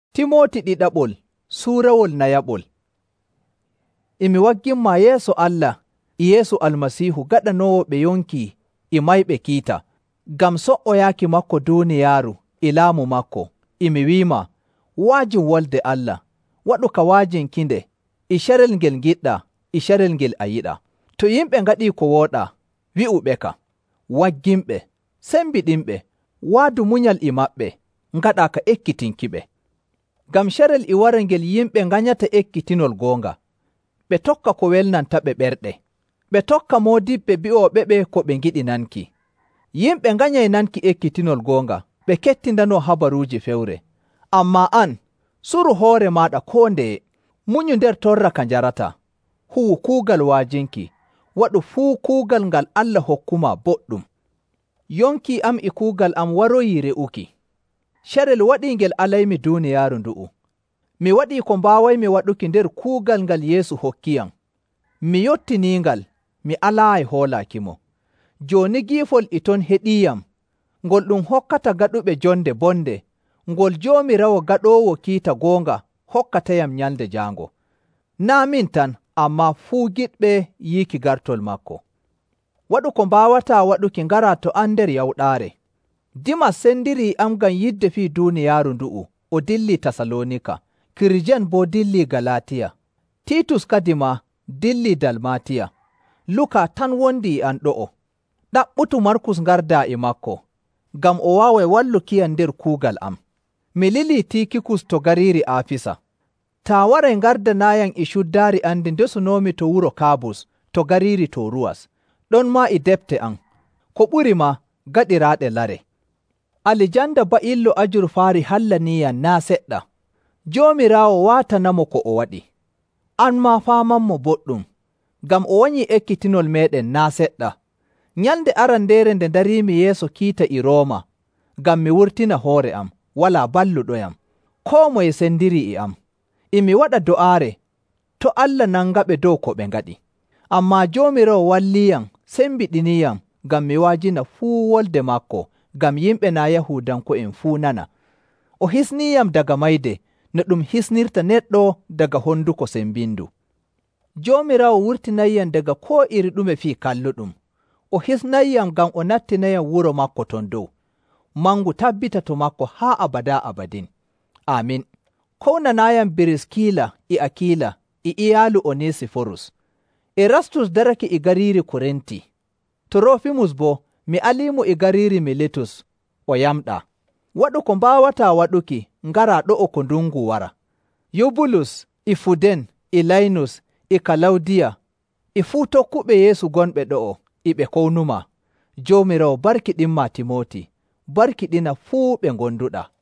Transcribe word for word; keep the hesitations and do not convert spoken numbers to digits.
Timoti ɗiɗaɓol suurawol nayaɓol. Imi wagginma yeeso Allah e Yeesu Almasiihu gaɗanoowo ɓe yonki e mayɓe kiita, ngam so'oyaaki makko duuniyaaru e laamu makko, imi wiima, waajin wolde Allah, waɗu ka waajinkinde e carel ngel ngiɗɗa e carel ngel a yiɗa. To yimɓe ngaɗii ko wooɗaa, wi'uɓe ka, wagginɓe, sembiɗinɓe, waadu munyal e maɓɓe, ngaɗaa ka ekkitinkiɓe. Ngam carel e wara ngel yimɓe nganyata ekkitinol goonga, ɓe tokka ko welnantaɓe ɓerɗe, ɓe tokka moodiɓɓe bi'ooɓe ɓe ko ɓe ngiɗi nanki. Yimɓe nganyay nanki ekkitinol goonga, ɓe kettindanoo habaruuji fewre. Ammaa an, suru hoore maaɗa koo ndeye, munyu nder torra ka njarata, huwu kuugal waajinki, waɗu fuu kuugal ngal Allah hokkuma boɗɗum. Yonki am e kuugal am waroyi re'uki. Carel waɗii ngel alaymi duuniyaaru ndu'u. Mi waɗii ko mbaawaymi waɗuki nder kuugal ngal Yeesu hokkiyam. Mi yottiniingal, mi alaayi hoolaakimo. Jooni giifol e ton heɗiiyam, ngol ɗum hokkata gaɗuɓe jonde bonde, ngol Joomiraawo gaɗoowo kiita goonga hokkatayam nyalde jaango. Naa min tan, ammaa fuu giɗɓe yiiki gartol makko. Waɗu ko mbaawataa waɗuki ngara to an nder yawɗaare. Dimas sendirii am ngam yidde fii duuniyaaru ndu'u, o dilli Tasalonika. Kirjen boo dilli Galatiya. Titus kadi ma dilli Dalmatiya. Luka tan wondi e an ɗo'o. Ɗaɓɓutu Markus ngardaa e makko, ngam o waaway wallukiyam nder kuugal am. Mi lilii Tikikus to gariiri Afisa. Taa waray ngardanayam e cuddaari an ndi ndesunoomi to wuro Kabus to gariiri Toruwas. Ɗon ma e depte am, ko ɓuri ma gaɗiraaɗe lare. Alijanda ba'illo ajurfaari hallaniyam naa seɗɗa. Joomiraawo waatanamo ko o waɗi. An ma faamanmo boɗɗum, ngam o wanyi ekkitinol meɗen naa seɗɗa. Nyalnde arandeere nde ndariimi yeeso kiita e Rooma, ngam mi wurtina hoore am, walaa balluɗoyam. Koo moye sendirii e am. Imi waɗa do'aare, to Allah nangaɓe dow ko ɓe ngaɗi. Ammaa Joomiraawo walliyam, sembiɗiniyam, ngam mi waajina fuu wolde makko, ngam yimɓe naa Yahuudanko'en fuu nana. O hisniyam daga mayde, no ɗum hisnirta neɗɗo daga honduko sembindu. Joomiraawo wurtinayyam daga koo iri ɗume fii kalluɗum. O hisnayyam ngam o nattinayam wuro makko ton dow. Mangu tabbita to makko haa abada abadin. Amin. Kownanayam Biriskila e Akila e iyaalu Onesiforus. Erastus darake e gariiri Korinti. Torofimus bo mi aliimo e gariiri Miletus o yamɗa. Waɗu ko mbaawataa waɗuki ngara ɗo'o ko ndungu wara. Yubulus e Fuden e Lainus e Kalawdiya e fuu tokkuɓe Yeesu gonɓe ɗo'o e ɓe kownuma. Joomiraawo barkiɗinma Timoti, barkiɗina fuu ɓe ngonduɗa.